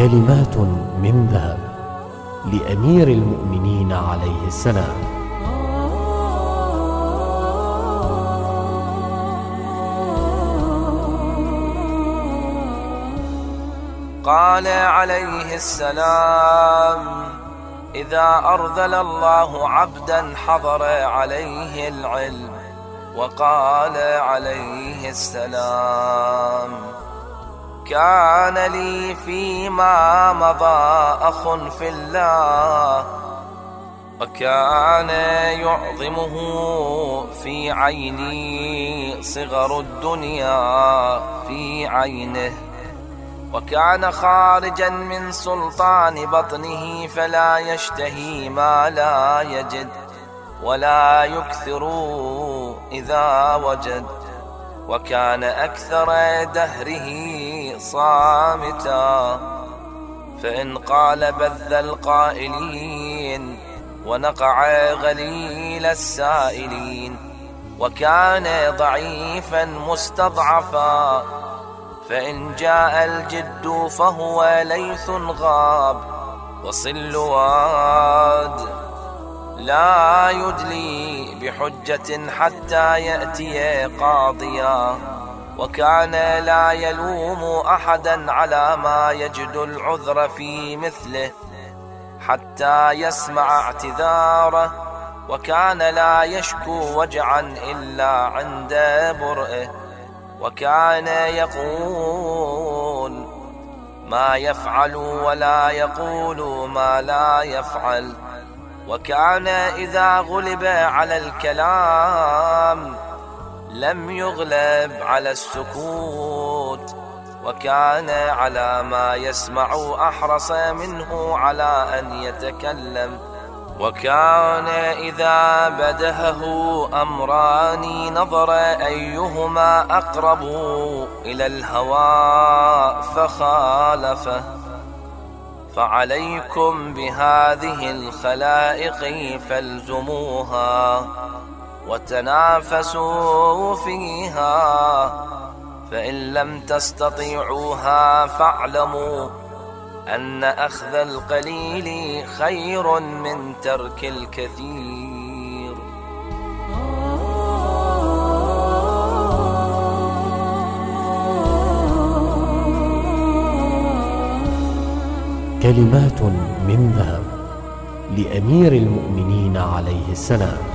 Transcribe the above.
كلمات من ذهب لأمير المؤمنين عليه السلام. قال عليه السلام: إذا أرذل الله عبدا حضر عليه العلم. وقال عليه السلام: كان لي فيما مضى أخ في الله، وكان يعظمه في عيني صغر الدنيا في عينه، وكان خارجا من سلطان بطنه فلا يشتهي ما لا يجد، ولا يكثر إذا وجد، وكان أكثر دهره صامتا، فإن قال بذ القائلين ونقع غليل السائلين، وكان ضعيفا مستضعفا، فإن جاء الجد فهو ليث غاب وصل واد، لا يدلي بحجة حتى يأتي قاضيا، وكان لا يلوم أحدا على ما يجد العذر في مثله حتى يسمع اعتذاره، وكان لا يشكو وجعا إلا عند برئه، وكان يقول ما يفعل ولا يقول ما لا يفعل، وكان إذا غلب على الكلام لم يغلب على السكوت، وكان على ما يسمع أحرص منه على أن يتكلم، وكان إذا بدهه أمران نظر أيهما أقرب إلى الهوى فخالفه. فعليكم بهذه الخلائق فالزموها وتنافسوا فيها، فإن لم تستطيعوها فاعلموا أن أخذ القليل خير من ترك الكثير. كلمات من ذهب لأمير المؤمنين عليه السلام.